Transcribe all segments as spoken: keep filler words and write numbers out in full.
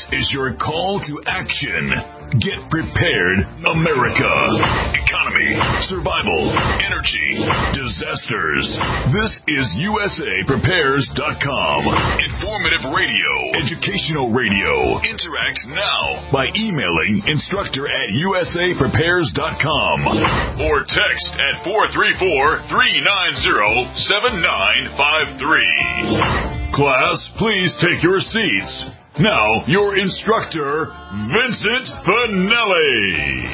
is your call to action. Get prepared, America. Economy, survival, energy, disasters. This is U S A Prepares dot com. Informative radio, educational radio. Interact now by emailing instructor at U S A Prepares dot com or text at four three four, three nine zero, seven nine five three. Class, please take your seats. Now, your instructor, Vincent Finelli.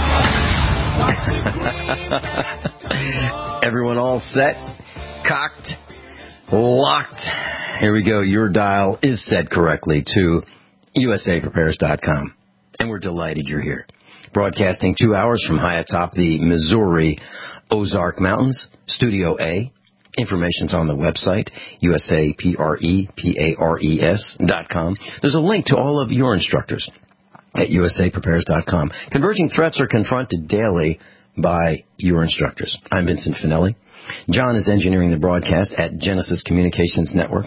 Everyone all set, cocked, locked. Here we go. Your dial is set correctly to U S A Prepares dot com. And we're delighted you're here. Broadcasting two hours from high atop the Missouri Ozark Mountains, Studio A. Information's on the website, U S A P R E P A R E S dot com. There's a link to all of your instructors at U S A Prepares dot com. Converging threats are confronted daily by your instructors. I'm Vincent Finelli. John is engineering the broadcast at Genesis Communications Network.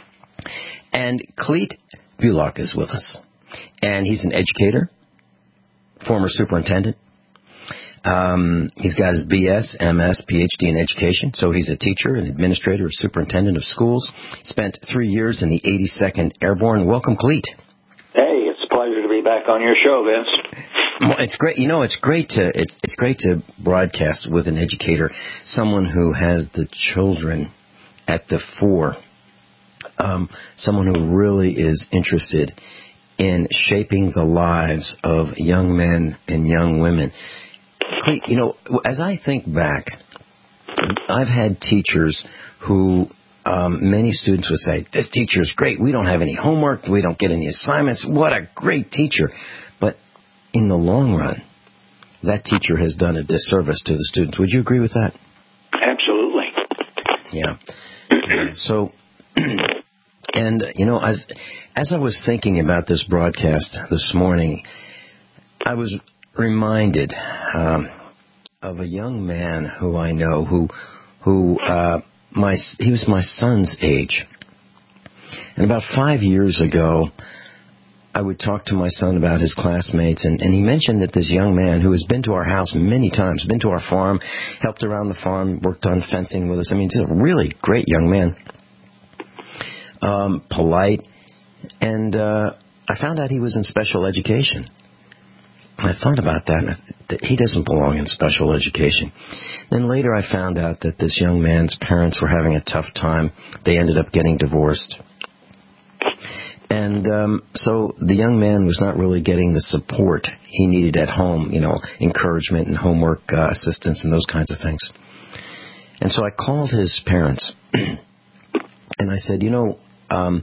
And Cleet Bullock is with us. And he's an educator, former superintendent. Um, he's got his B S, M S, P H D in education, so he's a teacher, an administrator, a superintendent of schools. Spent three years in the eighty-second Airborne. Welcome, Cleet. Hey, it's a pleasure to be back on your show, Vince. Well, it's great. You know, it's great to it, it's great to broadcast with an educator, someone who has the children at the fore, um, someone who really is interested in shaping the lives of young men and young women. Cleet, you know, as I think back, I've had teachers who um, many students would say, this teacher is great. We don't have any homework. We don't get any assignments. What a great teacher. But in the long run, that teacher has done a disservice to the students. Would you agree with that? Absolutely. Yeah. So, and, you know, as, as I was thinking about this broadcast this morning, I was reminded um, of a young man who I know who who uh, my he was my son's age, and about five years ago I would talk to my son about his classmates, and, and he mentioned that this young man who has been to our house many times, been to our farm, helped around the farm, worked on fencing with us. I mean, just a really great young man, um, polite, and uh, I found out he was in special education. I thought about that, and I, he doesn't belong in special education. Then later I found out that this young man's parents were having a tough time. They ended up getting divorced. And um, so the young man was not really getting the support he needed at home, you know, encouragement and homework uh, assistance and those kinds of things. And so I called his parents, and I said, you know, um,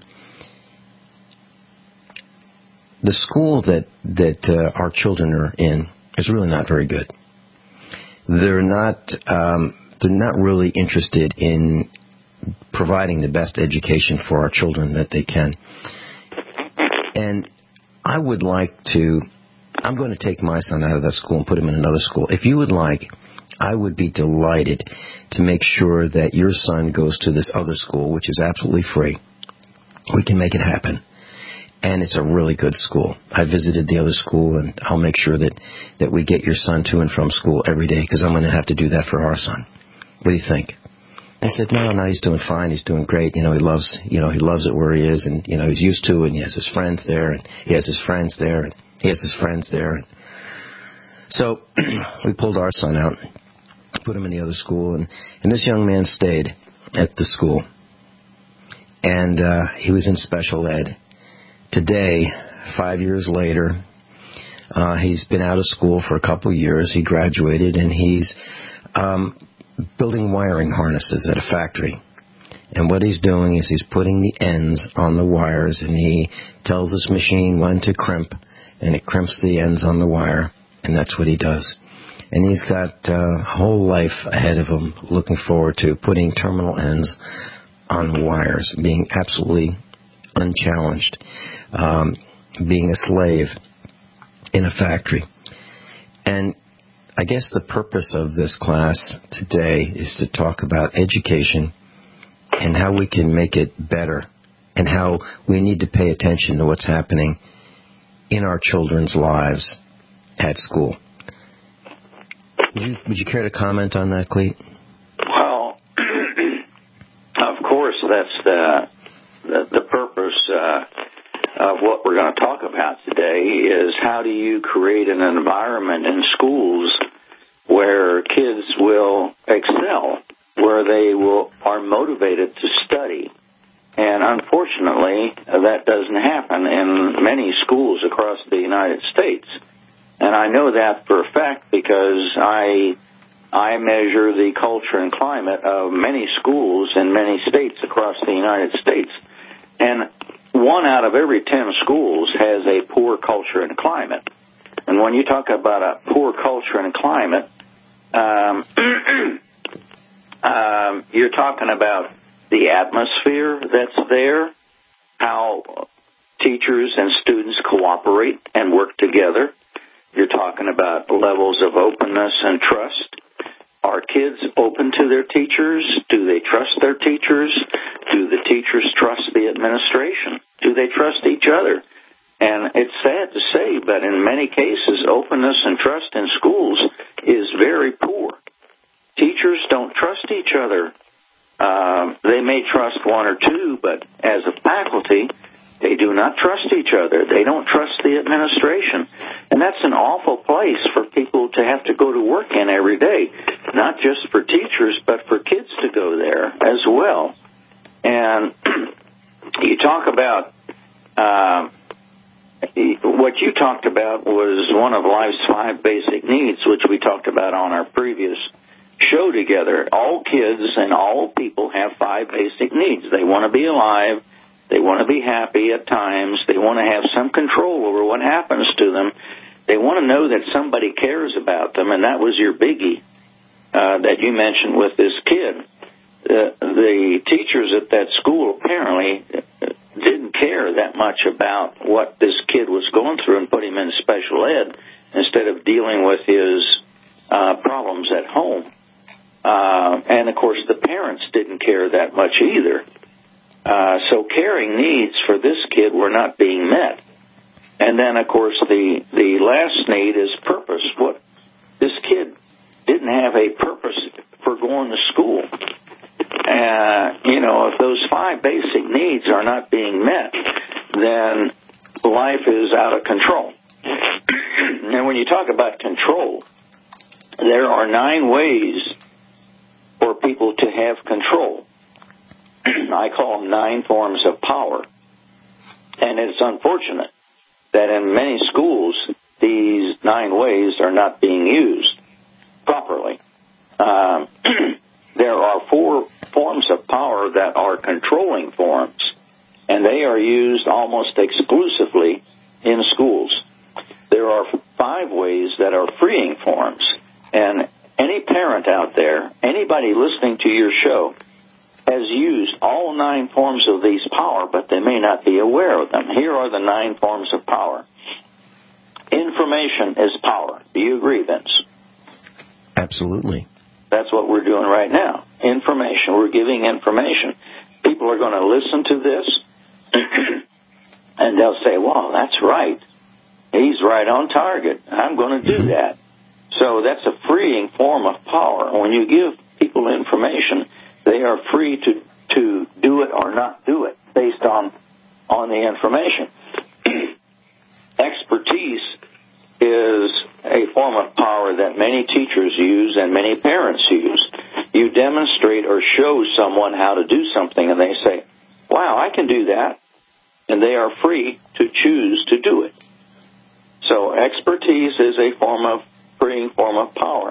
the school that that uh, our children are in is really not very good. They're not um, they're not really interested in providing the best education for our children that they can. And I would like to. I'm going to take my son out of that school and put him in another school. If you would like, I would be delighted to make sure that your son goes to this other school, which is absolutely free. We can make it happen. And it's a really good school. I visited the other school, and I'll make sure that, that we get your son to and from school every day, because I'm going to have to do that for our son. What do you think? I said, no, no, he's doing fine. He's doing great. You know, he loves, you know, he loves it where he is, and, you know, he's used to it, and he has his friends there, and he has his friends there, and he has his friends there. And so we pulled our son out, put him in the other school, and, and this young man stayed at the school. And uh, he was in special ed. Today, five years later, uh, he's been out of school for a couple of years. He graduated, and he's um, building wiring harnesses at a factory. And what he's doing is he's putting the ends on the wires, and he tells this machine when to crimp, and it crimps the ends on the wire, and that's what he does. And he's got uh, a whole life ahead of him looking forward to putting terminal ends on wires, being absolutely unchallenged, um, being a slave in a factory. And I guess the purpose of this class today is to talk about education and how we can make it better, and how we need to pay attention to what's happening in our children's lives at school. Would you, would you care to comment on that, Cleet? Well, of course, that's the the, the purpose uh, of what we're going to talk about today is how do you create an environment in schools where kids will excel, where they will are motivated to study. And unfortunately, that doesn't happen in many schools across the United States. And I know that for a fact because I I measure the culture and climate of many schools in many states across the United States. And one out of every ten schools has a poor culture and climate. And when you talk about a poor culture and climate, um, um, you're talking about the atmosphere that's there, how teachers and students cooperate and work together. You're talking about levels of openness and trust. Are kids open to their teachers? Do they trust their teachers? Do the teachers trust the administration? Do they trust each other? And it's sad to say, but in many cases, openness and trust in schools is very poor. Teachers don't trust each other. Uh, they may trust one or two, but as a faculty, they do not trust each other. They don't trust the administration. And that's an awful place for people to have to go to work in every day, not just for teachers, but for kids to go there as well. And you talk about, uh, what you talked about was one of life's five basic needs, which we talked about on our previous show together. All kids and all people have five basic needs. They want to be alive. They want to be happy at times. They want to have some control over what happens to them. They want to know that somebody cares about them, and that was your biggie uh, that you mentioned with this kid. Uh, the teachers at that school apparently didn't care that much about what this kid was going through and put him in special ed instead of dealing with his uh, problems at home. Uh, and, of course, the parents didn't care that much either. Uh, so caring needs for this kid were not being met. And then, of course, the, the last need is purpose. What this kid didn't have a purpose for going to school. Uh, you know, if those five basic needs are not being met, then life is out of control. And when you talk about control, there are nine ways for people to have control. I call them nine forms of power. And it's unfortunate that in many schools, these nine ways are not being used properly. Um, there are four forms of power that are controlling forms, and they are used almost exclusively in schools. There are five ways that are freeing forms, and any parent out there, anybody listening to your show, has used all nine forms of these power, but they may not be aware of them. Here are the nine forms of power. Information is power. Do you agree, Vince? Absolutely. That's what we're doing right now. Information. We're giving information. People are going to listen to this, and they'll say, well, that's right. He's right on target. I'm going to do that. So that's a freeing form of power. When you give people information, they are free to, to do it or not do it based on, on the information. Expertise is a form of power that many teachers use and many parents use. You demonstrate or show someone how to do something, and they say, wow, I can do that, and they are free to choose to do it. So expertise is a form of freeing form of power.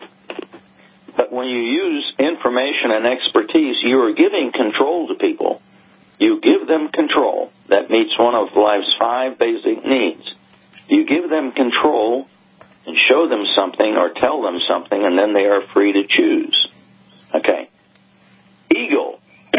But when you use information and expertise, you are giving control to people. You give them control. That meets one of life's five basic needs. You give them control and show them something or tell them something, and then they are free to choose. Okay. Ego.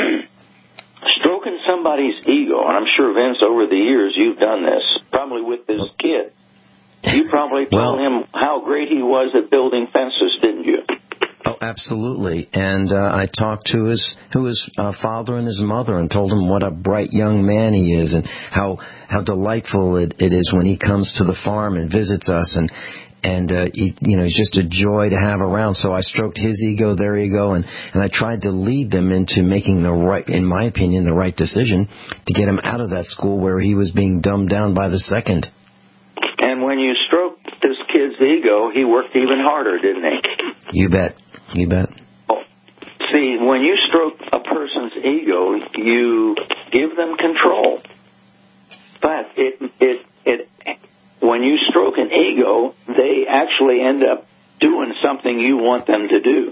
Stroking somebody's ego, and I'm sure, Vince, over the years you've done this, probably with this kid. You probably told well, him how great he was at building fences, didn't you? Oh, Absolutely. And uh, I talked to his who his uh, father and his mother and told him what a bright young man he is and how how delightful it, it is when he comes to the farm and visits us. And and uh, he, you know, he's just a joy to have around. So I stroked his ego. There you go. And and I tried to lead them into making the right, in my opinion, the right decision to get him out of that school where he was being dumbed down by the second. And when you stroked this kid's ego, he worked even harder, didn't he? You bet. You bet. Oh, see, when you stroke a person's ego, you give them control. But it, it, it, when you stroke an ego, they actually end up doing something you want them to do.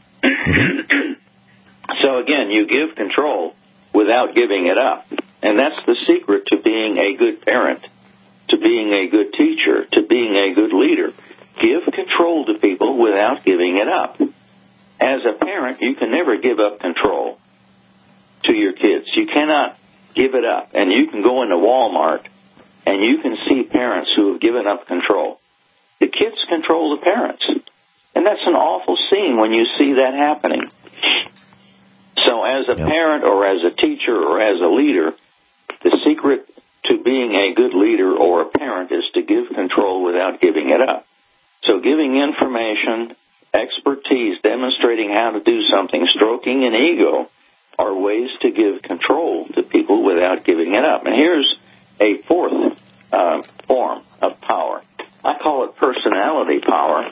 So again, you give control without giving it up. And that's the secret to being a good parent, to being a good teacher, to being a good leader. Give control to people without giving it up. As a parent, you can never give up control to your kids. You cannot give it up. And you can go into Walmart and you can see parents who have given up control. The kids control the parents. And that's an awful scene when you see that happening. So as a parent or as a teacher or as a leader, the secret to being a good leader or a parent is to give control without giving it up. So giving information, expertise, demonstrating how to do something, stroking an ego, are ways to give control to people without giving it up. And here's a fourth uh, form of power. I call it personality power.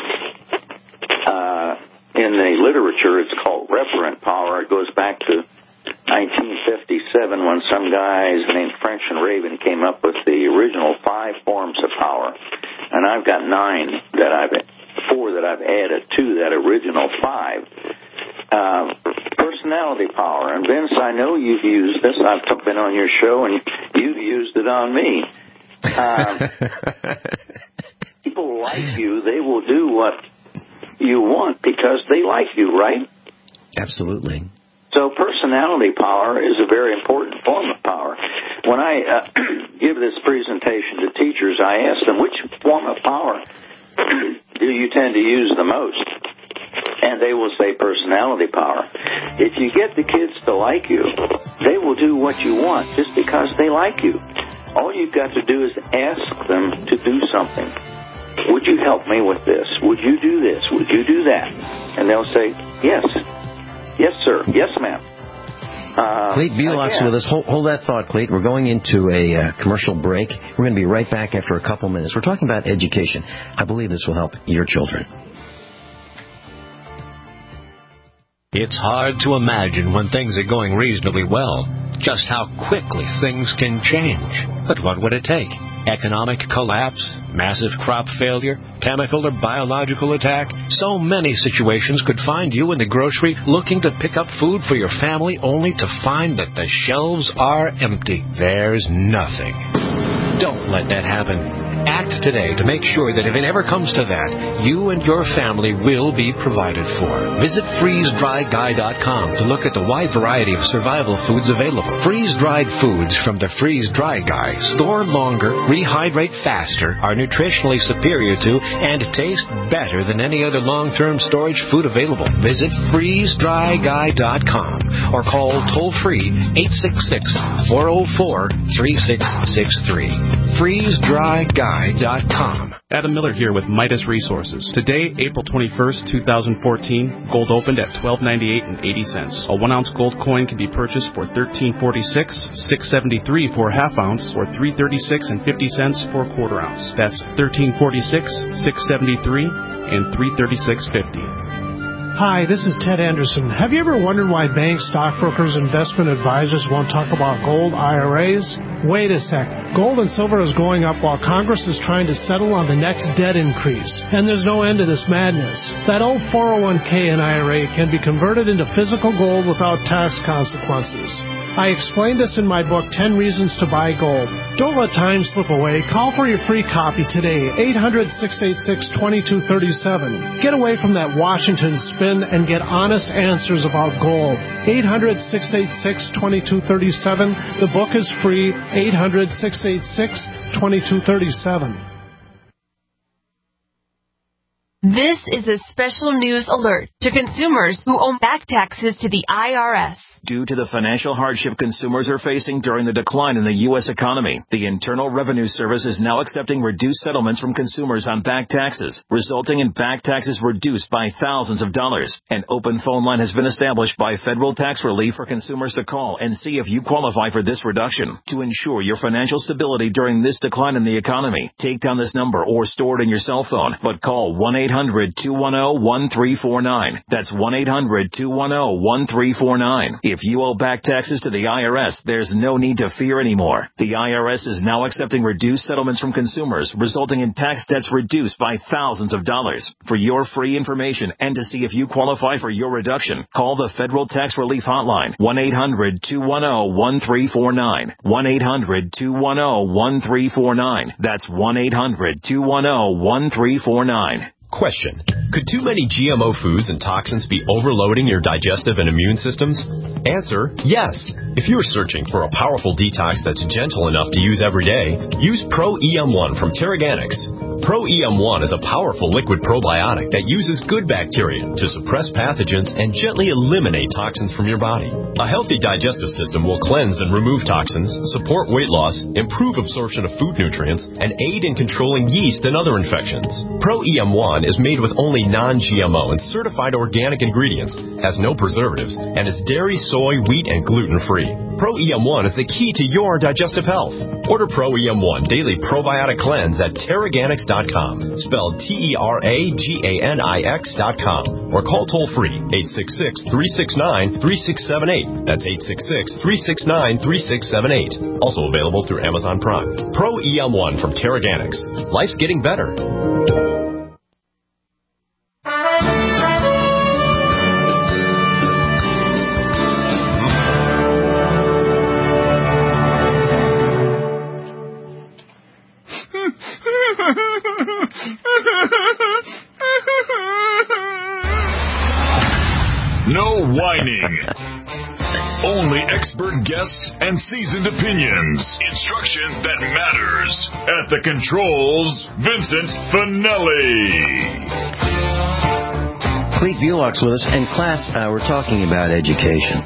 Uh, in the literature, it's called referent power. It goes back to nineteen fifty-seven when some guys named French and Raven came up with the original five forms of power. And I've got nine that I've, four that I've added to that original five. Uh, personality power. And Vince, I know you've used this. I've been on your show and you've used it on me. Um, people like you, they will do what you want because they like you, right? Absolutely. So personality power is a very important form of power. When I uh, give this presentation to teachers, I ask them, which form of power do you tend to use the most? And they will say personality power. If you get the kids to like you, they will do what you want just because they like you. All you've got to do is ask them to do something. Would you help me with this? Would you do this? Would you do that? And they'll say, yes. Yes, sir. Yes, ma'am. Uh, Clete Bulock's with us. Hold, hold that thought, Clete. We're going into a uh, commercial break. We're going to be right back after a couple minutes. We're talking about education. I believe this will help your children. It's hard to imagine when things are going reasonably well just how quickly things can change. But what would it take? Economic collapse, massive crop failure, chemical or biological attack. So many situations could find you in the grocery looking to pick up food for your family only to find that the shelves are empty. There's nothing. Don't let that happen. Act today to make sure that if it ever comes to that, you and your family will be provided for. Visit freeze dry guy dot com to look at the wide variety of survival foods available. Freeze-dried foods from the Freeze Dry Guy store longer, rehydrate faster, are nutritionally superior to, and taste better than any other long-term storage food available. Visit freeze dry guy dot com or call toll-free eight six six, four oh four, three six six three. freeze dry guy dot com. Adam Miller here with Midas Resources. Today, April twenty-first, twenty fourteen, gold opened at twelve ninety-eight and eighty cents. A one-ounce gold coin can be purchased for thirteen forty-six, six seventy-three for a half ounce, or three thirty-six and fifty cents for a quarter ounce. That's thirteen forty-six, six seventy-three, and three thirty-six fifty. Hi, this is Ted Anderson. Have you ever wondered why banks, stockbrokers, investment advisors won't talk about gold I R As? Wait a sec. Gold and silver is going up while Congress is trying to settle on the next debt increase. And there's no end to this madness. That old four oh one k and I R A can be converted into physical gold without tax consequences. I explained this in my book, ten Reasons to Buy Gold. Don't let time slip away. Call for your free copy today, eight hundred, six eight six, two two three seven. Get away from that Washington spin and get honest answers about gold. eight hundred, six eight six, two two three seven. The book is free, eight hundred, six eight six, two two three seven. This is a special news alert to consumers who owe back taxes to the I R S. Due to the financial hardship consumers are facing during the decline in the U S economy, the Internal Revenue Service is now accepting reduced settlements from consumers on back taxes, resulting in back taxes reduced by thousands of dollars. An open phone line has been established by Federal Tax Relief for consumers to call and see if you qualify for this reduction. To ensure your financial stability during this decline in the economy, take down this number or store it in your cell phone, but call one eight hundred two one zero one three four nine. That's one eight hundred two one zero one three four nine. If you owe back taxes to the I R S, there's no need to fear anymore. The I R S is now accepting reduced settlements from consumers, resulting in tax debts reduced by thousands of dollars. For your free information and to see if you qualify for your reduction, call the Federal Tax Relief Hotline, one eight hundred two one zero one three four nine, one eight hundred two one zero one three four nine. That's one eight hundred two one zero one three four nine. Question. Could too many G M O foods and toxins be overloading your digestive and immune systems? Answer, yes. If you're searching for a powerful detox that's gentle enough to use every day, use Pro E M one from Terraganics. Pro E M one is a powerful liquid probiotic that uses good bacteria to suppress pathogens and gently eliminate toxins from your body. A healthy digestive system will cleanse and remove toxins, support weight loss, improve absorption of food nutrients, and aid in controlling yeast and other infections. Pro E M one is made with only non-G M O and certified organic ingredients, has no preservatives, and is dairy, soy, wheat, and gluten-free. Pro E M one is the key to your digestive health. Order Pro E M one Daily Probiotic Cleanse at Terraganics dot com, spelled T E R A G A N I X dot com, or call toll-free eight six six, three six nine, three six seven eight. That's eight six six, three six nine, three six seven eight. Also available through Amazon Prime. Pro E M one from Terraganics. Life's getting better. No whining. Only expert guests and seasoned opinions. Instruction that matters. At the controls, Vincent Finelli. Clete Bulock's with us. And class, uh, we're talking about education.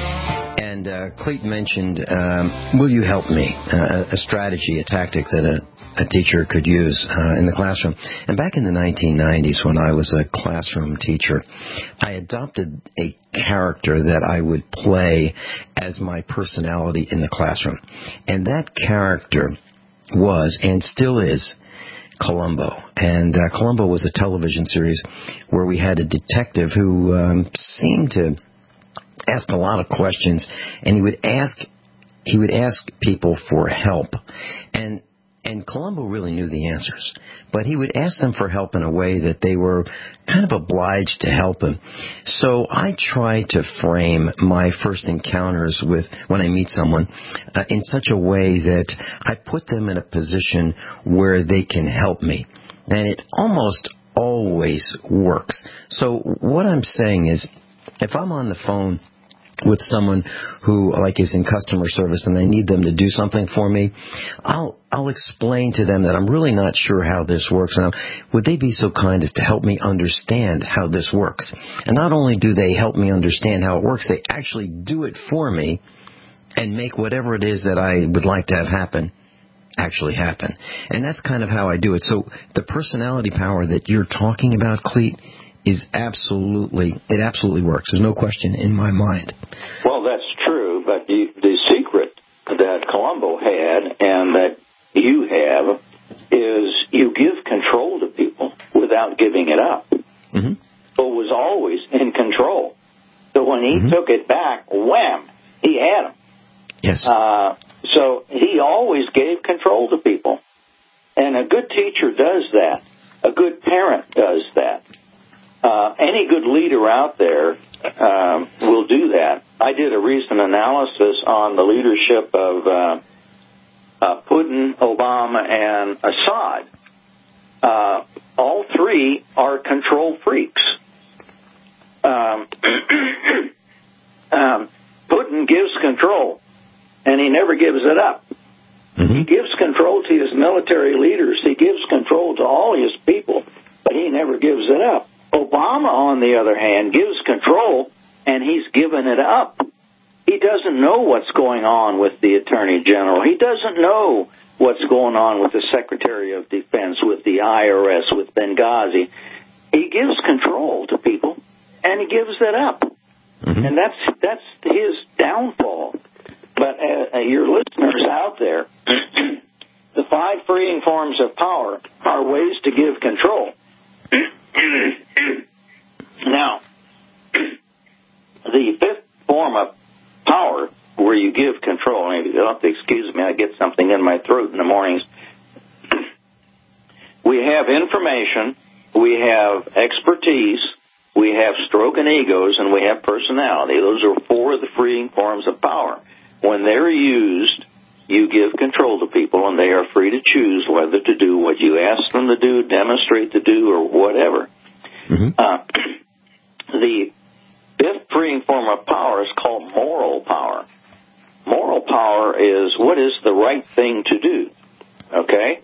And uh, Clete mentioned, um, will you help me? Uh, a strategy, a tactic that a a teacher could use uh, in the classroom. And back in the nineteen nineties, when I was a classroom teacher, I adopted a character that I would play as my personality in the classroom. And that character was, and still is, Columbo. And uh, Columbo was a television series where we had a detective who um, seemed to ask a lot of questions, and he would ask he would ask people for help. And And Columbo really knew the answers, but he would ask them for help in a way that they were kind of obliged to help him. So I try to frame my first encounters with when I meet someone uh, in such a way that I put them in a position where they can help me. And it almost always works. So what I'm saying is, if I'm on the phone with someone who, like, is in customer service and they need them to do something for me, I'll I'll explain to them that I'm really not sure how this works. Now, would they be so kind as to help me understand how this works? And not only do they help me understand how it works, they actually do it for me and make whatever it is that I would like to have happen actually happen. And that's kind of how I do it. So the personality power that you're talking about, Clete, is absolutely, it absolutely works. There's no question in my mind. Well, that's true, but the, the secret that Columbo had and that you have is you give control to people without giving it up. Mm-hmm. So it was always in control. So when he mm-hmm. took it back, wham, he had him. Yes. Uh, so he always gave control to people. And a good teacher does that. A good parent does that. Uh, any good leader out there um, will do that. I did a recent analysis on the leadership of uh, uh, Putin, Obama, and Assad. Uh, all three are control freaks. Um, um, Putin gives control, and he never gives it up. Mm-hmm. He gives control to his military leaders. He gives control to all his people. but he never gives it up. Obama, on the other hand, gives control, and he's given it up. He doesn't know what's going on with the Attorney General. He doesn't know what's going on with the Secretary of Defense, with the I R S, with Benghazi. He gives control to people, and he gives it up. Mm-hmm. And that's that's his downfall. But uh, your listeners out there, the five freeing forms of power are ways to give control. Now, the fifth form of power where you give control, and you'll have to excuse me, I get something in my throat in the mornings. We have information, we have expertise, we have stroke and egos, and we have personality. Those are four of the freeing forms of power. When they're used, you give control to people, and they are free to choose whether to do what you ask them to do, demonstrate to do, or whatever. Mm-hmm. Uh, the fifth freeing form of power is called moral power. Moral power is what is the right thing to do, okay?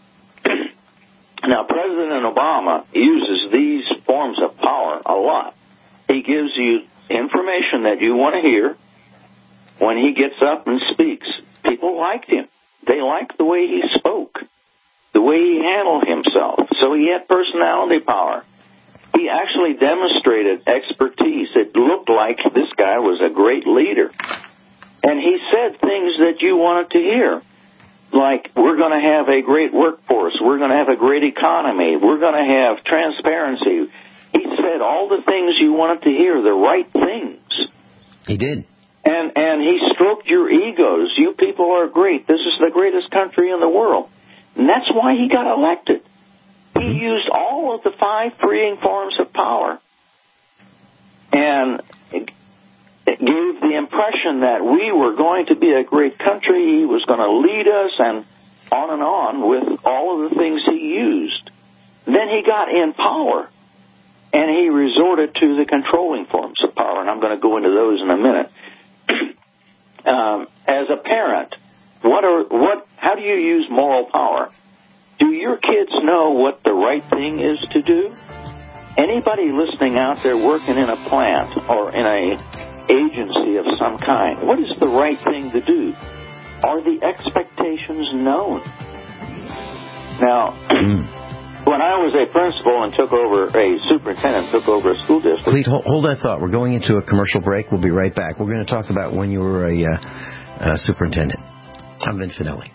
Now, President Obama uses these forms of power a lot. He gives you information that you want to hear. When he gets up and speaks, people liked him. They liked the way he spoke, the way he handled himself. So he had personality power. He actually demonstrated expertise. It looked like this guy was a great leader. And he said things that you wanted to hear, like, we're going to have a great workforce, we're going to have a great economy, we're going to have transparency. He said all the things you wanted to hear, the right things. He did. And and he stroked your egos. You people are great. This is the greatest country in the world. And that's why he got elected. He used all of the five freeing forms of power. And it, it gave the impression that we were going to be a great country. He was going to lead us, and on and on with all of the things he used. Then he got in power, and he resorted to the controlling forms of power. And I'm going to go into those in a minute. Um, as a parent, what are what? How do you use moral power? Do your kids know what the right thing is to do? Anybody listening out there working in a plant or in a agency of some kind, what is the right thing to do? Are the expectations known? Now, when I was a principal and took over, a superintendent took over a school district. Clete, hold, hold that thought. We're going into a commercial break. We'll be right back. We're going to talk about when you were a uh, uh, superintendent. I'm Vin Finelli.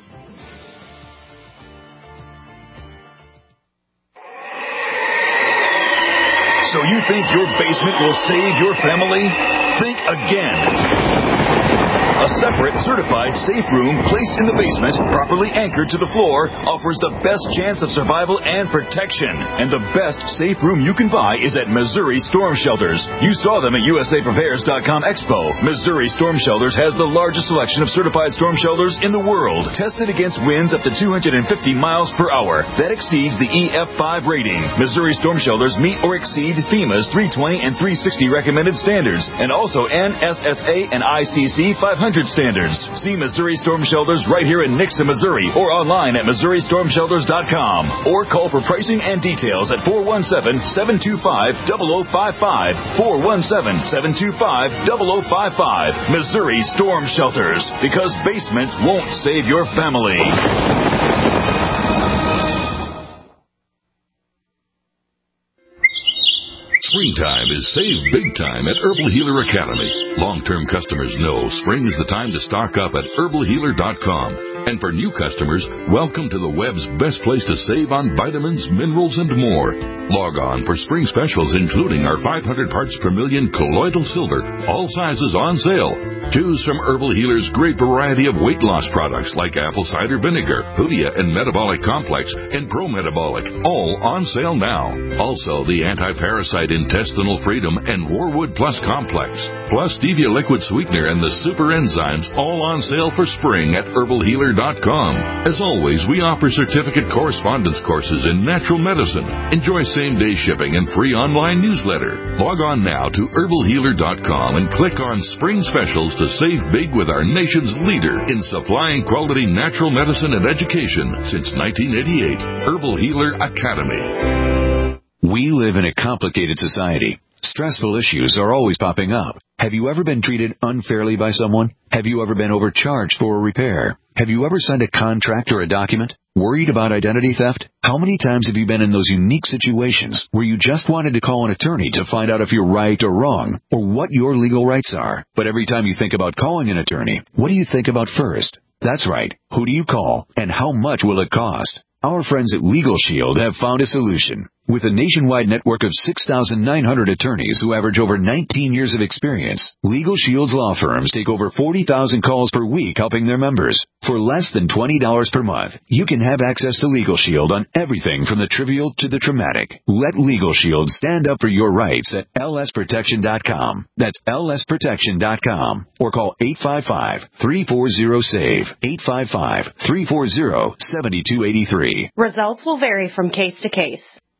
So you think your basement will save your family? Think again. A separate, certified safe room placed in the basement, properly anchored to the floor, offers the best chance of survival and protection. And the best safe room you can buy is at Missouri Storm Shelters. You saw them at U S A Prepares dot com Expo. Missouri Storm Shelters has the largest selection of certified storm shelters in the world, tested against winds up to two hundred fifty miles per hour. That exceeds the E F five rating. Missouri Storm Shelters meet or exceed FEMA's three twenty and three sixty recommended standards, and also N S S A and I C C five hundred standards. See Missouri Storm Shelters right here in Nixon, Missouri, or online at Missouri Storm Shelters dot com, or call for pricing and details at four one seven, seven two five, zero zero five five, four one seven, seven two five, zero zero five five. Missouri Storm Shelters, because basements won't save your family. Springtime is save big time at Herbal Healer Academy. Long-term customers know spring is the time to stock up at herbal healer dot com. And for new customers, welcome to the web's best place to save on vitamins, minerals, and more. Log on for spring specials, including our five hundred parts per million colloidal silver, all sizes on sale. Choose from Herbal Healer's great variety of weight loss products like apple cider vinegar, Hoodia and Metabolic Complex, and Pro Metabolic, all on sale now. Also, the anti-parasite Intestinal Freedom and Warwood Plus Complex, plus Stevia Liquid Sweetener and the Super Enzymes, all on sale for spring at herbal healer dot com. As always, we offer certificate correspondence courses in natural medicine. Enjoy same-day shipping and free online newsletter. Log on now to herbal healer dot com and click on Spring Specials to save big with our nation's leader in supplying quality natural medicine and education since nineteen eighty-eight, Herbal Healer Academy. We live in a complicated society. Stressful issues are always popping up. Have you ever been treated unfairly by someone? Have you ever been overcharged for a repair? Have you ever signed a contract or a document? Worried about identity theft? How many times have you been in those unique situations where you just wanted to call an attorney to find out if you're right or wrong, or what your legal rights are? But every time you think about calling an attorney, what do you think about first? That's right. Who do you call, and how much will it cost? Our friends at Legal Shield have found a solution. With a nationwide network of six thousand nine hundred attorneys who average over nineteen years of experience, Legal Shield's law firms take over forty thousand calls per week helping their members. For less than twenty dollars per month, you can have access to Legal Shield on everything from the trivial to the traumatic. Let Legal Shield stand up for your rights at L S protection dot com. That's L S protection dot com. Or call eight five five, three four zero, S A V E, eight five five, three four zero, seven two eight three. Results will vary from case to case.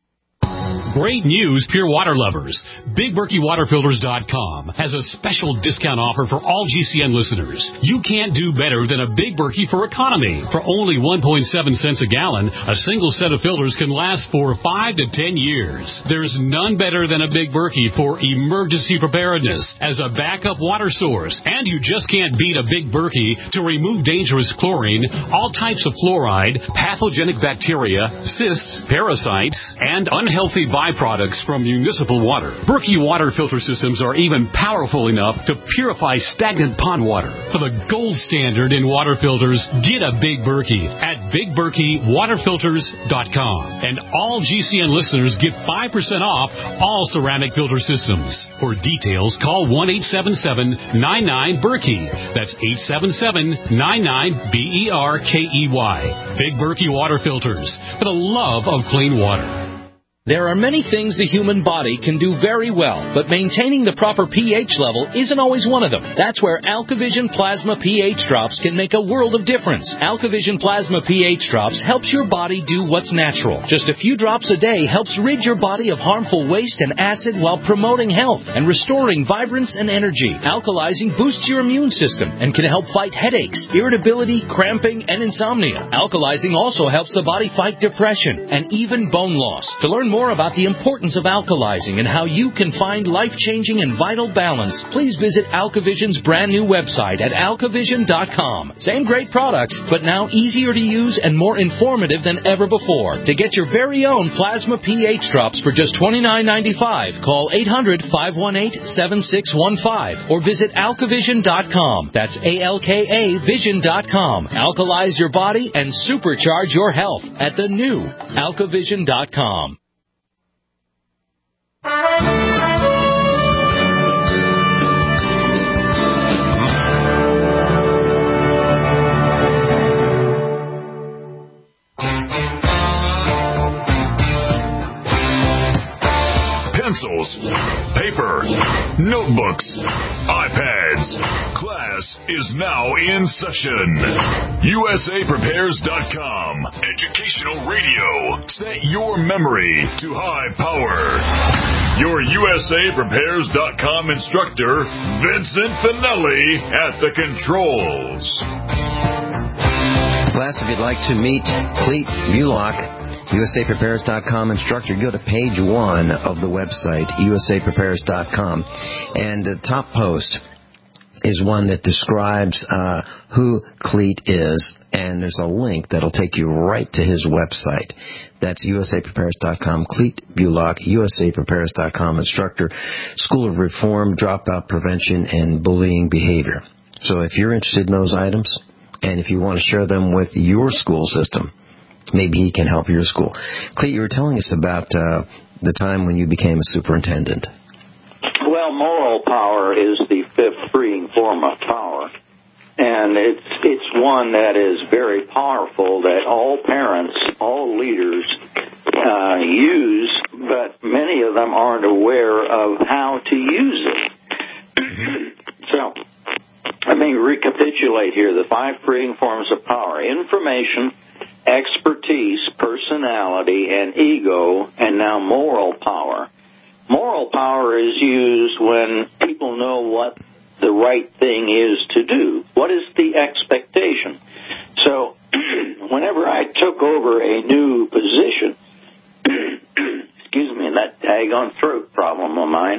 Great news, pure water lovers. Big Berkey Water Filters dot com has a special discount offer for all G C N listeners. You can't do better than a Big Berkey for economy. For only one point seven cents a gallon, a single set of filters can last for five to ten years. There's none better than a Big Berkey for emergency preparedness as a backup water source. And you just can't beat a Big Berkey to remove dangerous chlorine, all types of fluoride, pathogenic bacteria, cysts, parasites, and unhealthy byproducts from municipal water. Berkey water filter systems are even powerful enough to purify stagnant pond water. For the gold standard in water filters, get a Big Berkey at Big Berkey Water Filters dot com. And all G C N listeners get five percent off all ceramic filter systems. For details, call one eight seven seven, nine nine, Berkey. That's eight seven seven, nine nine, B E R K E Y. Big Berkey Water Filters, for the love of clean water. There are many things the human body can do very well, but maintaining the proper pH level isn't always one of them. That's where AlkaVision Plasma pH Drops can make a world of difference. AlkaVision Plasma pH Drops helps your body do what's natural. Just a few drops a day helps rid your body of harmful waste and acid while promoting health and restoring vibrance and energy. Alkalizing boosts your immune system and can help fight headaches, irritability, cramping, and insomnia. Alkalizing also helps the body fight depression and even bone loss. To learn more more about the importance of alkalizing and how you can find life-changing and vital balance, please visit AlkaVision's brand new website at alka vision dot com. Same great products, but now easier to use and more informative than ever before. To get your very own Plasma pH Drops for just twenty-nine ninety-five, call eight hundred, five one eight, seven six one five or visit alka vision dot com. That's A L K A vision dot com. Alkalize your body and supercharge your health at the new alka vision dot com. Pencils, paper, notebooks, iPads. Class is now in session. U S A Prepares dot com. Educational radio. Set your memory to high power. Your U S A Prepares dot com instructor, Vincent Finelli, at the controls. Class, if you'd like to meet Clete Bulock, U S A Prepares dot com instructor, go to page one of the website, U S A Prepares dot com, and the top post is one that describes uh, who Clete is, and there's a link that'll take you right to his website. That's U S A Prepares dot com. Clete Bulock, U S A Prepares dot com instructor, School of Reform, Dropout Prevention, and Bullying Behavior. So if you're interested in those items, and if you want to share them with your school system, maybe he can help your school. Clete, you were telling us about uh, the time when you became a superintendent. Well, moral power is the fifth freeing form of power, and it's it's one that is very powerful that all parents, all leaders uh, use, but many of them aren't aware of how to use it. So let me recapitulate here the five freeing forms of power: information, expertise, personality, and ego, and now moral power. Moral power is used when people know what the right thing is to do. What is the expectation? So whenever I took over a new position, excuse me, that daggone throat problem of mine,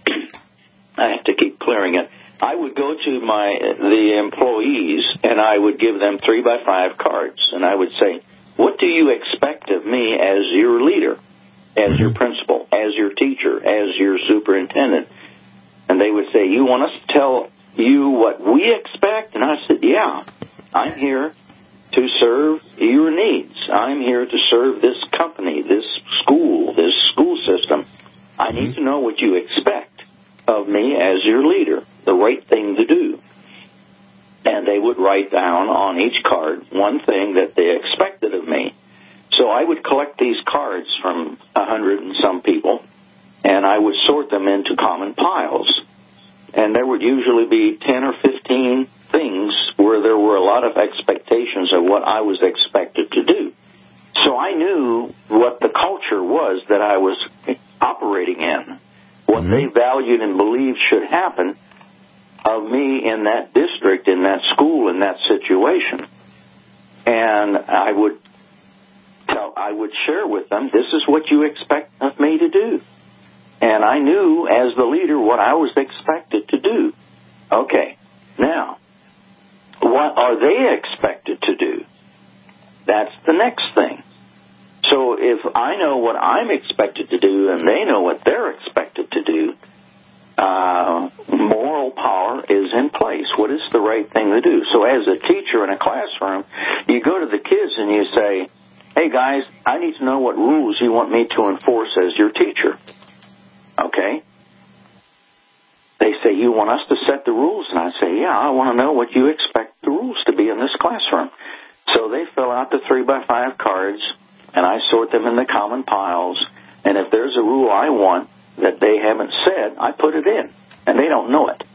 I have to keep clearing it. I would go to my the employees, and I would give them three by five cards, and I would say, what do you expect of me as your leader, as your principal, as your teacher, as your superintendent? And they would say, you want us to tell you what we expect? And I said, yeah, I'm here to serve your needs. I'm here to serve this company, this school, this school system. I need to know what you expect of me as your leader, the right thing to do. And they would write down on each card one thing that they expected of me. So I would collect these cards from a hundred and some people, and I would sort them into common piles. And there would usually be ten or fifteen things where there were a lot of expectations of what I was expected to do. So I knew what the culture was that I was operating in, what they valued and believed should happen of me in that district, in that school, in that situation. And I would tell, I would share with them, this is what you expect of me to do. And I knew as the leader what I was expected to do. Okay, now, what are they expected to do? That's the next thing. So if I know what I'm expected to do and they know what they're expected to do, uh, moral power is in place. What is the right thing to do? So as a teacher in a classroom, you go to the kids and you say, hey guys, I need to know what rules you want me to enforce as your teacher. Okay? They say, you want us to set the rules? And I say, yeah, I want to know what you expect the rules to be in this classroom. So they fill out the three by five cards, and I sort them in the common piles. And if there's a rule I want that they haven't said, I put it in, and they don't know it.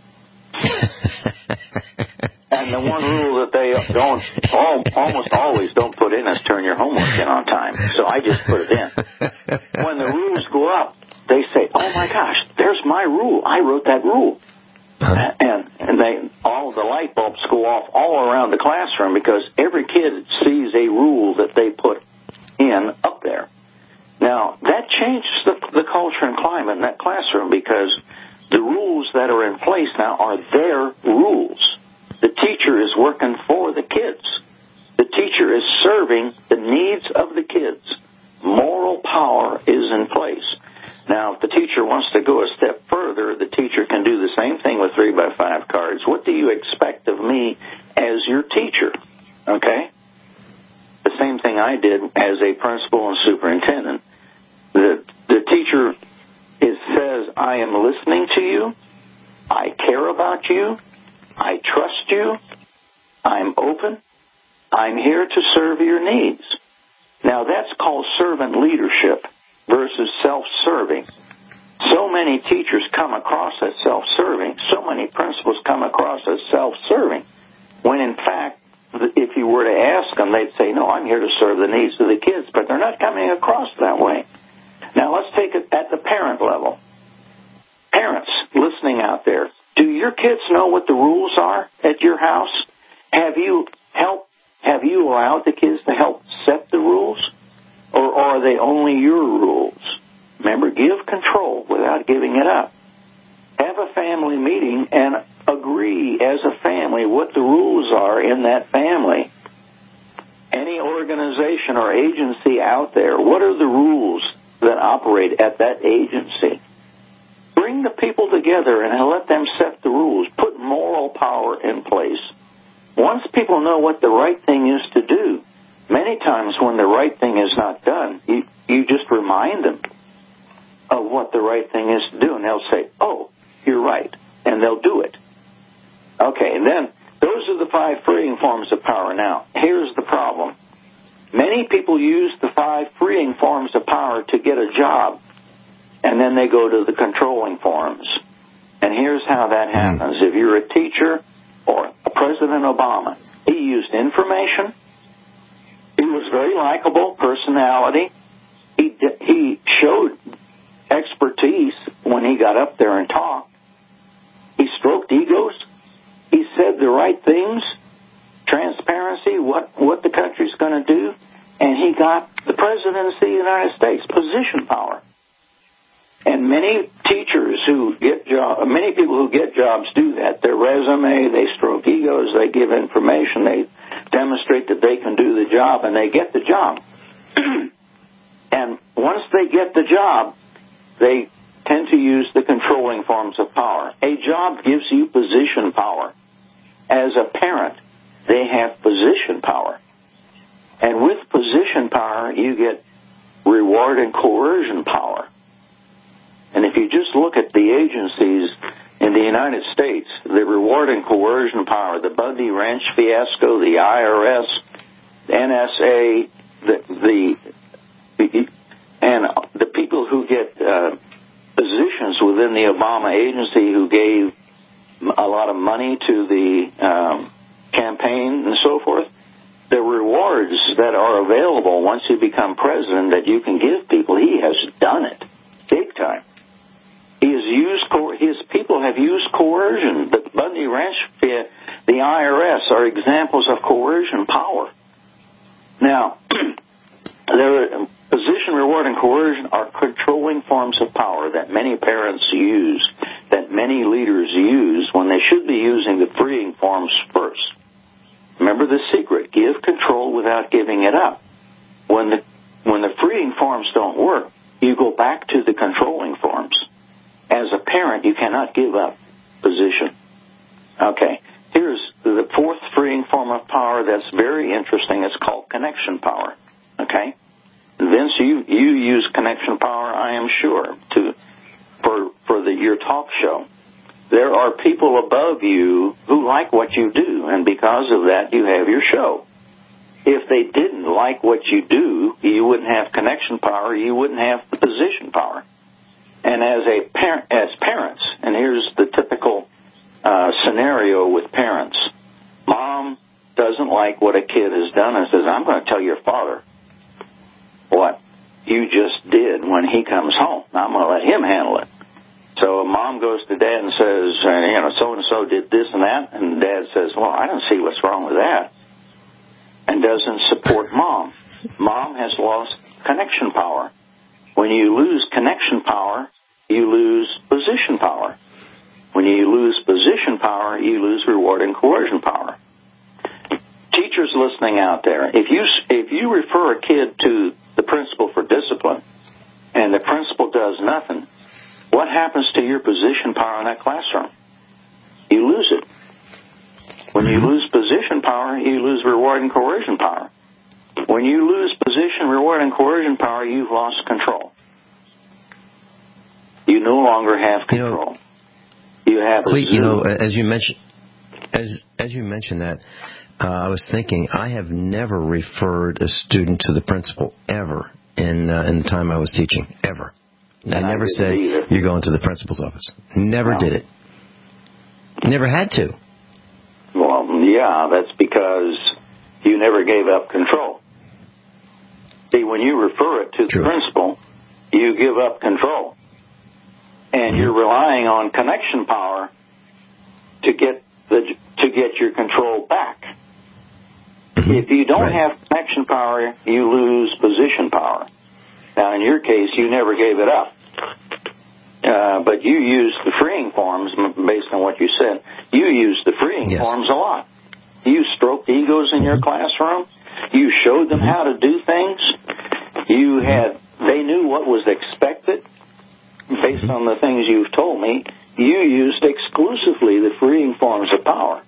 And the one rule that they don't, all, almost always don't put in is turn your homework in on time. So I just put it in. When the rules go up, they say, oh my gosh, there's my rule. I wrote that rule. Uh-huh. And and they all the light bulbs go off all around the classroom because every kid sees a rule that they put in up there. Now, that changes the, the culture and climate in that classroom because the rules that are in place now are their rules. The teacher is working for the kids. The teacher is serving the needs of the kids. Moral power is in place. Now, if the teacher wants to go a step further, the teacher can do the same thing with three by five cards. What do you expect of me as your teacher? Okay? The same thing I did as a principal and superintendent. The, the teacher is, says, I am listening to you. I care about you. I trust you. I'm open. I'm here to serve your needs. Now, that's called servant leadership versus self-serving. So many teachers come across as self-serving. So many principals come across as self-serving. When, in fact, if you were to ask them, they'd say, no, I'm here to serve the needs of the kids. But they're not coming across that way. Now, let's take it at the parent level. Parents listening out there, do your kids know what the rules are at your house? Have you helped, have you allowed the kids to help set the rules? Or are they only your rules? Remember, give control without giving it up. Have a family meeting and agree as a family what the rules are in that family. Any organization or agency out there, what are the rules that operate at that agency? Bring the people together and let them set the rules. Put moral power in place. Once people know what the right thing is to do, many times when the right thing is not done, you, you just remind them of what the right thing is to do, and they'll say, oh, you're right, and they'll do it. Okay, and then those are the five freeing forms of power. Now, here's the problem. Many people use the five freeing forms of power to get a job, and then they go to the controlling forms. And here's how that happens. If you're a teacher or a President Obama, he used information, He was very likable personality. He he showed expertise when he got up there and talked. He stroked egos. He said the right things, transparency, what, what the country's going to do, and he got the presidency of the United States, position power. And many teachers who get jobs, many people who get jobs do that. Their resume, they stroke egos, they give information, they demonstrate that they can do the job, and they get the job. And once they get the job, they tend to use the controlling forms of power. A job gives you position power. As a parent, they have position power. And with position power, you get reward and coercion power. And if you just look at the agencies in the United States, the reward and coercion power, the Bundy Ranch fiasco, the I R S, N S A, the, the and the people who get uh, positions within the Obama agency who gave a lot of money to the um, campaign and so forth, the rewards that are available once you become president that you can give people, he has done it big time. He has used, his people have used coercion. The Bundy Ranch, the I R S are examples of coercion power. Now, there, position, reward, and coercion are controlling forms of power that many parents use, that many leaders use when they should be using the freeing forms first. Remember the secret: give control without giving it up. When the when the freeing forms don't work, you go back to the controlling forms. As a parent, you cannot give up position. Okay, here's the fourth freeing form of power that's very interesting. It's called connection power. Okay, Vince, you you use connection power, I am sure, to for for the your talk show. There are people above you who like what you do, and because of that, you have your show. If they didn't like what you do, you wouldn't have connection power, you wouldn't have the position power. And as a parent, as parents, and here's the typical uh, scenario with parents. Mom doesn't like what a kid has done and says, I'm going to tell your father what you just did when he comes home. I'm going to let him handle it. So mom goes to dad and says, uh, you know, so-and-so did this and that, and dad says, well, I don't see what's wrong with that, and doesn't support mom. Mom has lost connection power. When you lose connection power, you lose position power. When you lose position power, you lose reward and coercion power. Teachers listening out there, if you if you refer a kid to the principal for discipline and the principal does nothing, what happens to your position power in that classroom? You lose it. When you lose position power, you lose reward and coercion power. When you lose position, reward, and coercion power, you've lost control. You no longer have control. You, know, you have. Clete, you know, as you mentioned, as as you mentioned that, uh, I was thinking I have never referred a student to the principal ever in uh, in the time I was teaching ever. I and never I said either. You're going to the principal's office. Never no. did it. Never had to. Well, yeah, that's because you never gave up control. See, when you refer it to True. the principal, you give up control. And you're relying on connection power to get the to get your control back. Mm-hmm. If you don't right. have connection power, you lose position power. Now, in your case, you never gave it up. Uh, but you used the freeing forms, based on what you said. You used the freeing yes. forms a lot. You stroked egos in your classroom. You showed them how to do things. You had, they knew what was expected based on the things you've told me. You used exclusively the freeing forms of power.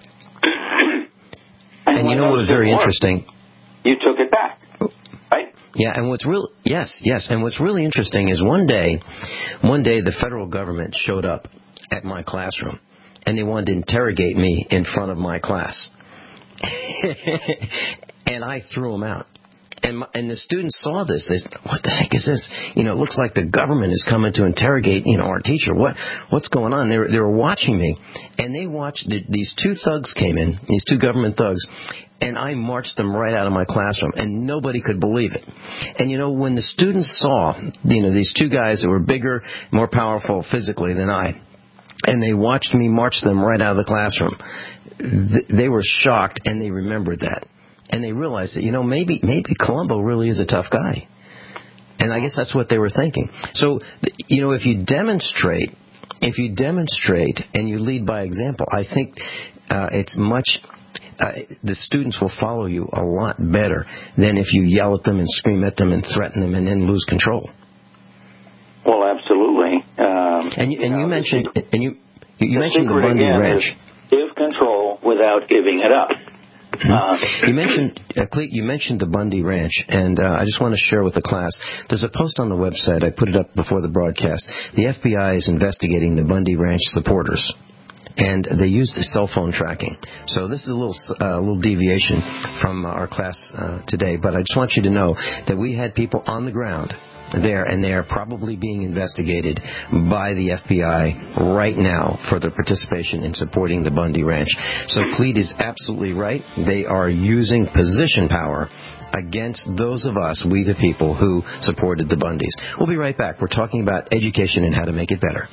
and and you know what was very interesting? You took it back, right? Yeah, and what's real, yes, yes, and what's really interesting is one day, one day the federal government showed up at my classroom, and they wanted to interrogate me in front of my class. And I threw them out. And, my, and the students saw this. They said, what the heck is this? You know, it looks like the government is coming to interrogate, you know, our teacher. What What's going on? They were, they were watching me. And they watched, these two thugs came in, these two government thugs, and I marched them right out of my classroom, and nobody could believe it. And, you know, when the students saw, you know, these two guys that were bigger, more powerful physically than I, and they watched me march them right out of the classroom, th- they were shocked, and they remembered that. And they realized that, you know, maybe maybe Columbo really is a tough guy. And I guess that's what they were thinking. So, you know, if you demonstrate, if you demonstrate and you lead by example, I think uh, it's much, uh, the students will follow you a lot better than if you yell at them and scream at them and threaten them and then lose control. Well, absolutely. Um, and you, and you, you know, mentioned, the, and you, you the mentioned the Bundy again Ranch. Is give control without giving it up. Uh, you mentioned, uh, Clete, you mentioned the Bundy Ranch, and uh, I just want to share with the class. There's a post on the website. I put it up before the broadcast. The F B I is investigating the Bundy Ranch supporters, and they used the cell phone tracking. So this is a little, uh, little deviation from our class uh, today, but I just want you to know that we had people on the ground there, and they are probably being investigated by the F B I right now for their participation in supporting the Bundy Ranch. So Clete is absolutely right. They are using position power against those of us, we the people, who supported the Bundys. We'll be right back. We're talking about education and how to make it better.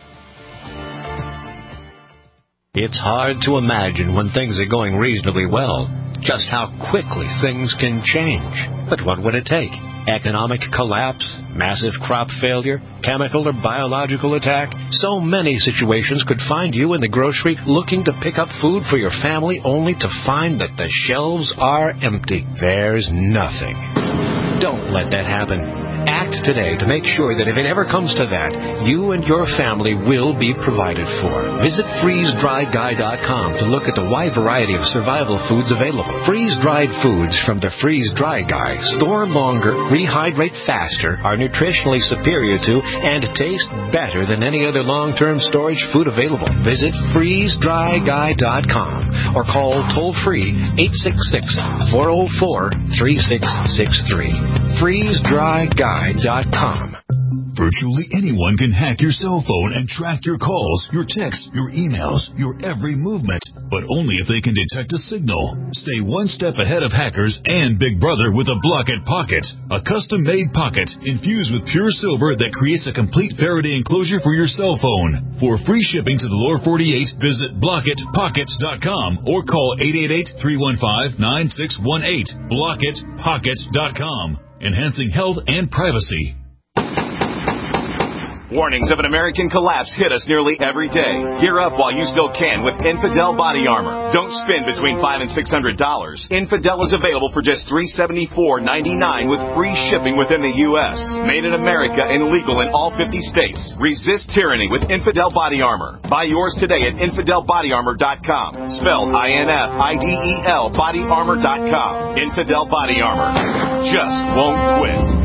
It's hard to imagine when things are going reasonably well just how quickly things can change. But what would it take? Economic collapse, massive crop failure, chemical or biological attack. So many situations could find you in the grocery looking to pick up food for your family only to find that the shelves are empty. There's nothing. Don't let that happen. Act today to make sure that if it ever comes to that, you and your family will be provided for. Visit freeze dry guy dot com to look at the wide variety of survival foods available. Freeze-dried foods from the Freeze Dry Guy store longer, rehydrate faster, are nutritionally superior to, and taste better than any other long-term storage food available. Visit freeze dry guy dot com or call toll-free eight six six, four oh four, three six six three. freeze dry guy dot com. Virtually anyone can hack your cell phone and track your calls, your texts, your emails, your every movement, but only if they can detect a signal. Stay one step ahead of hackers and Big Brother with a Blockit Pocket, a custom-made pocket infused with pure silver that creates a complete Faraday enclosure for your cell phone. For free shipping to the lower forty-eight, visit blockit pocket dot com or call eight eight eight, three one five, nine six one eight. blockit pocket dot com, enhancing health and privacy. Warnings of an American collapse hit us nearly every day. Gear up while you still can with Infidel Body Armor. Don't spend between five and six hundred dollars. Infidel is available for just three hundred seventy-four ninety-nine with free shipping within the U S. Made in America and legal in all fifty states. Resist tyranny with Infidel Body Armor. Buy yours today at infidel body armor dot com. Spelled I N F I D E L body armor dot com. Infidel Body Armor. Just won't quit.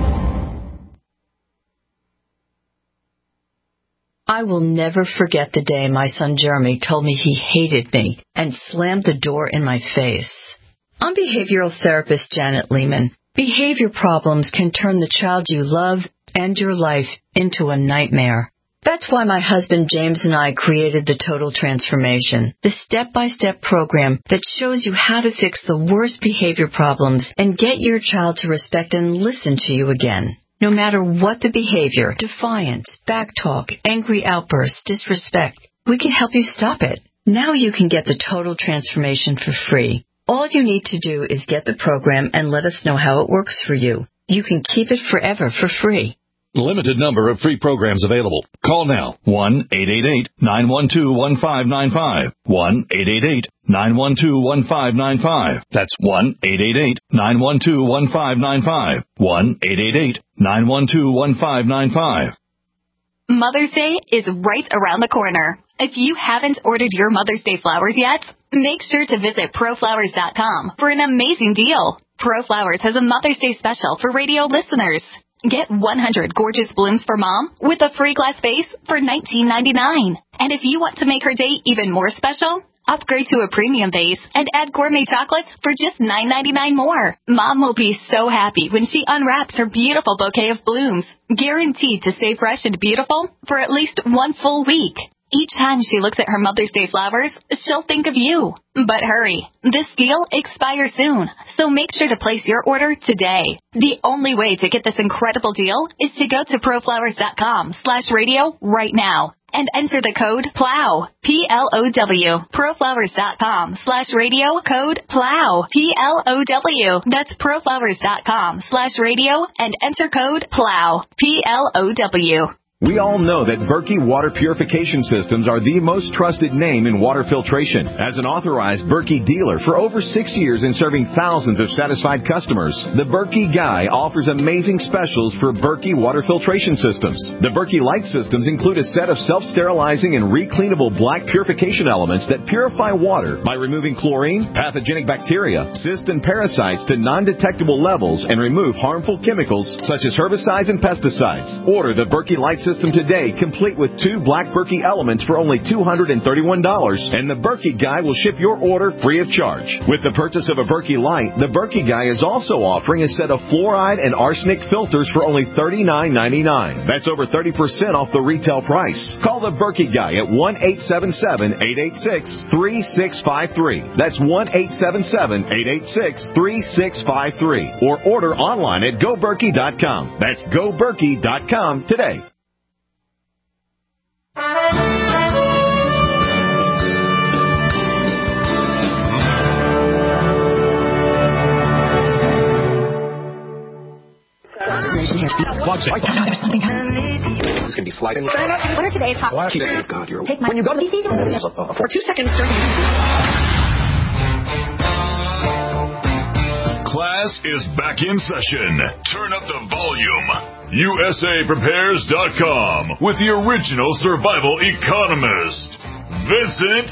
I will never forget the day my son Jeremy told me he hated me and slammed the door in my face. I'm behavioral therapist Janet Lehman. Behavior problems can turn the child you love and your life into a nightmare. That's why my husband James and I created the Total Transformation, the step-by-step program that shows you how to fix the worst behavior problems and get your child to respect and listen to you again. No matter what the behavior, defiance, backtalk, angry outbursts, disrespect, we can help you stop it. Now you can get the Total Transformation for free. All you need to do is get the program and let us know how it works for you. You can keep it forever for free. Limited number of free programs available. Call now. one eight eight eight, nine one two, one five nine five. one eight eight eight, nine one two, one five nine five. That's one eight eight eight, nine one two, one five nine five. one eight eight eight, nine one two, one five nine five. Mother's Day is right around the corner. If you haven't ordered your Mother's Day flowers yet, make sure to visit pro flowers dot com for an amazing deal. ProFlowers has a Mother's Day special for radio listeners. Get one hundred gorgeous blooms for Mom with a free glass vase for nineteen ninety-nine. And if you want to make her day even more special, Upgrade to a premium base and add gourmet chocolates for just nine ninety-nine more. Mom will be so happy when she unwraps her beautiful bouquet of blooms, guaranteed to stay fresh and beautiful for at least one full week. Each time she looks at her Mother's Day flowers, she'll think of you. But hurry, this deal expires soon, so make sure to place your order today. The only way to get this incredible deal is to go to proflowers.com slash radio right now and enter the code PLOW, P L O W, proflowers.com slash radio, code PLOW, P L O W. That's proflowers.com slash radio and enter code PLOW, P L O W. We all know that Berkey Water Purification Systems are the most trusted name in water filtration. As an authorized Berkey dealer for over six years and serving thousands of satisfied customers, the Berkey Guy offers amazing specials for Berkey Water Filtration Systems. The Berkey Light Systems include a set of self-sterilizing and recleanable black purification elements that purify water by removing chlorine, pathogenic bacteria, cysts, and parasites to non-detectable levels and remove harmful chemicals such as herbicides and pesticides. Order the Berkey Light System today, complete with two black Berkey elements for only two hundred thirty-one dollars, and the Berkey Guy will ship your order free of charge. With the purchase of a Berkey Light, the Berkey Guy is also offering a set of fluoride and arsenic filters for only thirty-nine ninety-nine. That's over thirty percent off the retail price. Call the Berkey Guy at one eight seven seven, eight eight six, three six five three. That's one eight seven seven, eight eight six, three six five three. Or order online at go berkey dot com. That's go berkey dot com today. Watch it. There's something happening. It's going to be sliding. What are today's hot? What? Oh, God, you're... Take my... When you go to... For two seconds, during... Class is back in session. Turn up the volume. U S A prepares dot com with the original survival economist, Vincent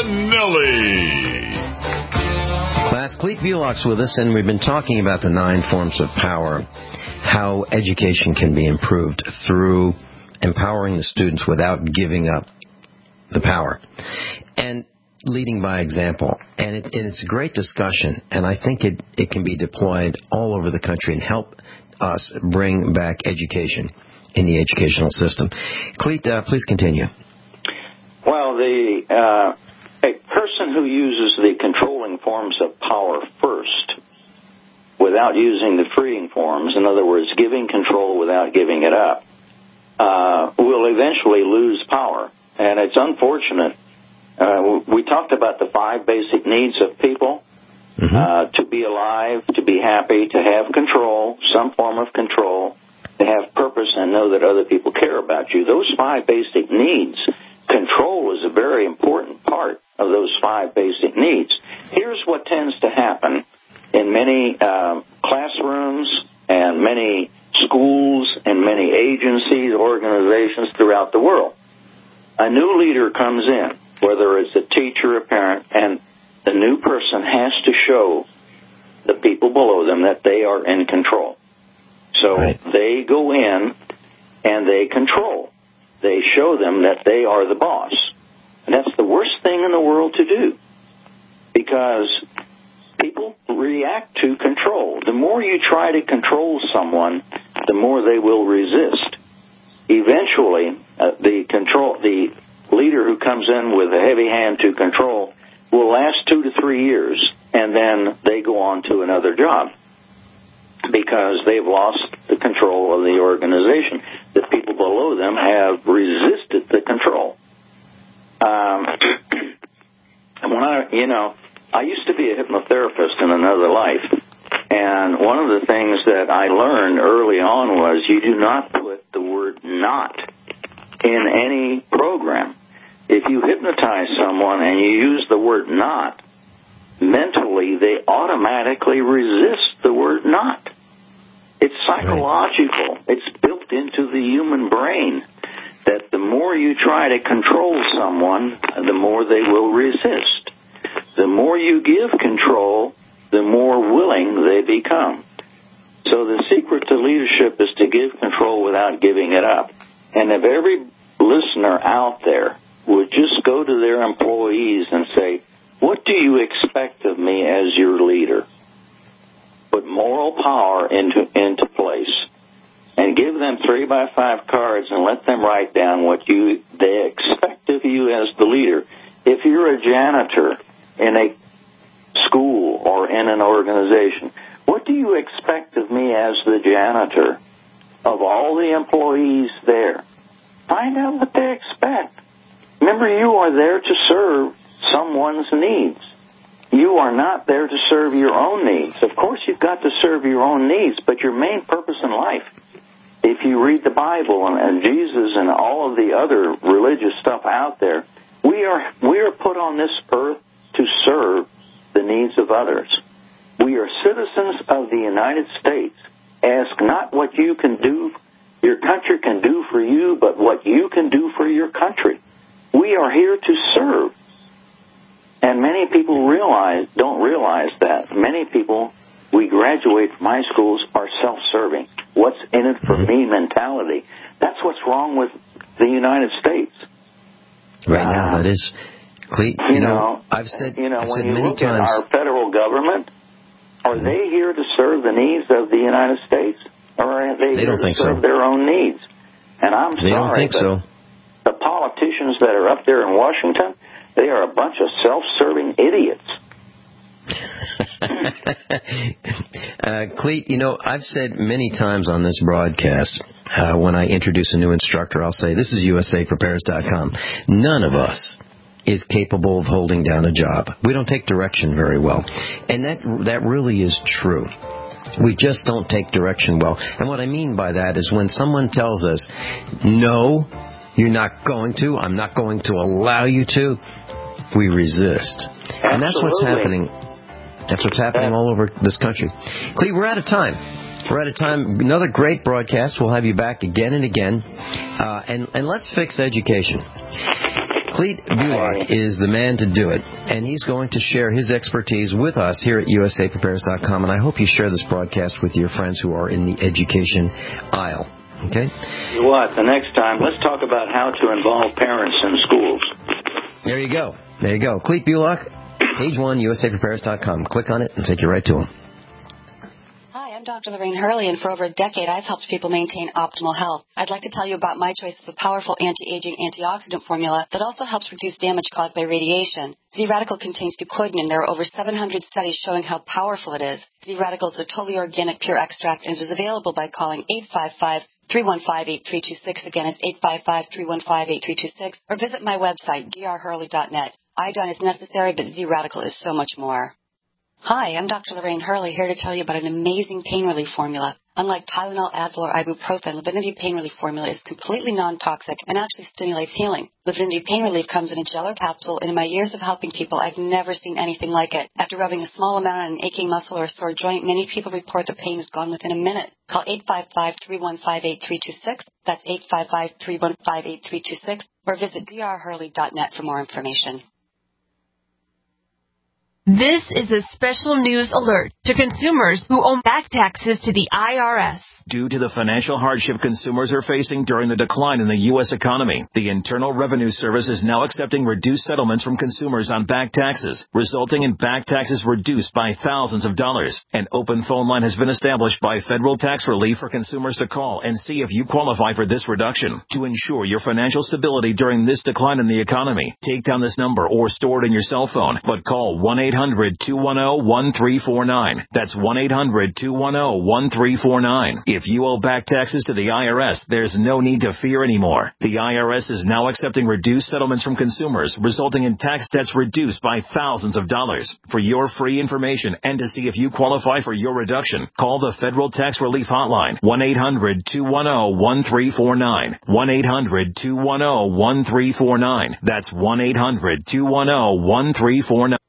Finelli. Class, Clete Bulock's with us, and we've been talking about the nine forms of power, how education can be improved through empowering the students without giving up the power, and leading by example. And, it, and it's a great discussion, and I think it, it can be deployed all over the country and help us bring back education in the educational system. Clete, uh, please continue. Well, the uh, a person who uses the controlling forms of power first without using the freeing forms, in other words, giving control without giving it up, uh, will eventually lose power. And it's unfortunate. Uh, we talked about the five basic needs of people. Mm-hmm. Uh, to be alive, to be happy, to have control, some form of control, to have purpose and know that other people care about you. Those five basic needs, control is a very important part of those five basic needs. Here's what tends to happen in many uh, classrooms and many schools and many agencies, organizations throughout the world. A new leader comes in, whether it's a teacher, a parent, and the new person has to show the people below them that they are in control. So right. They go in and they control. They show them that they are the boss. And that's the worst thing in the world to do, because people react to control. The more you try to control someone, the more they will resist. Eventually, uh, the control, the leader who comes in with a heavy hand to control will last two to three years, and then they go on to another job because they've lost the control of the organization. The people below them have resisted the control. Um, when I, you know, I used to be a hypnotherapist in another life, and one of the things that I learned early on was you do not put the word not in any program. If you hypnotize someone and you use the word not, mentally they automatically resist the word not. It's psychological. It's built into the human brain that the more you try to control someone, the more they will resist. The more you give control, the more willing they become. So the secret to leadership is to give control without giving it up. And if every listener out there would just go to their employees and say, what do you expect of me as your leader? Put moral power into into place and give them three by five cards and let them write down what you they expect of you as the leader. If you're a janitor in a school or in an organization, what do you expect of me as the janitor of all the employees there? Find out what they expect. Remember, you are there to serve someone's needs. You are not there to serve your own needs. Of course, you've got to serve your own needs, but your main purpose in life, if you read the Bible and, and Jesus and all of the other religious stuff out there, we are we are put on this earth to serve the needs of others. We are citizens of the United States. Ask not what you can do, your country can do for you, but what you can do for your country. We are here to serve. And many people realize don't realize that. Many people, we graduate from high schools, are self-serving. What's in it for me mentality. That's what's wrong with the United States. Right uh, now, that is. Cleet, you, you know, know, I've said, you know, I've when said you many look times, at our federal government, are they here to serve the needs of the United States, or are they, they here don't to think serve so. their own needs? And I'm they sorry, don't think but so. The politicians that are up there in Washington, they are a bunch of self-serving idiots. uh, Cleet, you know, I've said many times on this broadcast, uh, when I introduce a new instructor, I'll say, this is U S A Prepares dot com. None of us is capable of holding down a job. We don't take direction very well. And that that really is true. We just don't take direction well. And what I mean by that is when someone tells us, no, you're not going to, I'm not going to allow you to, we resist. Absolutely. And that's what's happening. That's what's happening all over this country. Cleve, we're out of time. We're out of time. Another great broadcast. We'll have you back again and again. Uh, and, and let's fix education. Clete Bullock is the man to do it, and he's going to share his expertise with us here at U S A Prepares dot com, and I hope you share this broadcast with your friends who are in the education aisle. Okay? You know what? The next time, let's talk about how to involve parents in schools. There you go. There you go. Clete Bullock, page one, U S A Prepares dot com. Click on it and take you right to him. Hi, I'm Doctor Lorraine Hurley, and for over a decade, I've helped people maintain optimal health. I'd like to tell you about my choice of a powerful anti-aging antioxidant formula that also helps reduce damage caused by radiation. Z-Radical contains fucoidan, and there are over seven hundred studies showing how powerful it is. Z-Radical is a totally organic, pure extract, and it is available by calling eight five five, three one five, eight three two six. Again, it's eight five five, three one five, eight three two six. Or visit my website, d r hurley dot net. Iodine is necessary, but Z-Radical is so much more. Hi, I'm Doctor Lorraine Hurley, here to tell you about an amazing pain relief formula. Unlike Tylenol, Advil, or ibuprofen, Livinity Pain Relief Formula is completely non-toxic and actually stimulates healing. Livinity Pain Relief comes in a gel or capsule, and in my years of helping people, I've never seen anything like it. After rubbing a small amount on an aching muscle or a sore joint, many people report the pain is gone within a minute. Call eight five five, three one five, eight three two six. That's eight five five, three one five, eight three two six. Or visit d r hurley dot net for more information. This is a special news alert to consumers who owe back taxes to the I R S. Due to the financial hardship consumers are facing during the decline in the U S economy, the Internal Revenue Service is now accepting reduced settlements from consumers on back taxes, resulting in back taxes reduced by thousands of dollars. An open phone line has been established by Federal Tax Relief for consumers to call and see if you qualify for this reduction. To ensure your financial stability during this decline in the economy, take down this number or store it in your cell phone, but call one eight hundred, two one zero, one three four nine. That's one eight hundred, two one zero, one three four nine. If you owe back taxes to the I R S, there's no need to fear anymore. The I R S is now accepting reduced settlements from consumers, resulting in tax debts reduced by thousands of dollars. For your free information and to see if you qualify for your reduction, call the Federal Tax Relief Hotline, one eight hundred, two one zero, one three four nine. one eight hundred, two one zero, one three four nine. That's one eight hundred, two one zero, one three four nine.